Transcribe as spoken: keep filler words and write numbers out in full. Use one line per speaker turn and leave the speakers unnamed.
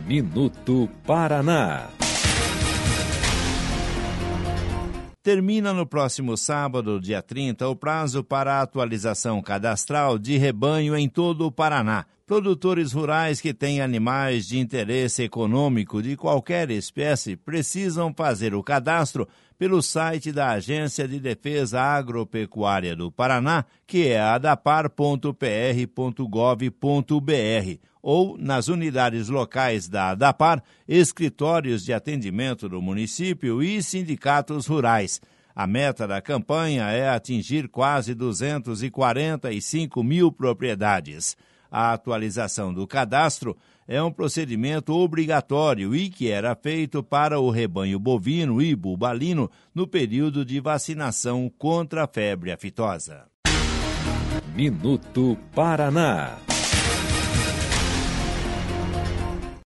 Minuto Paraná.
Termina no próximo sábado, dia trinta, o prazo para a atualização cadastral de rebanho em todo o Paraná. Produtores rurais que têm animais de interesse econômico de qualquer espécie precisam fazer o cadastro pelo site da Agência de Defesa Agropecuária do Paraná, que é adapar ponto p r ponto gov ponto b r, ou nas unidades locais da ADAPAR, escritórios de atendimento do município e sindicatos rurais. A meta da campanha é atingir quase duzentos e quarenta e cinco mil propriedades. A atualização do cadastro é um procedimento obrigatório e que era feito para o rebanho bovino e bubalino no período de vacinação contra a febre aftosa.
Minuto Paraná.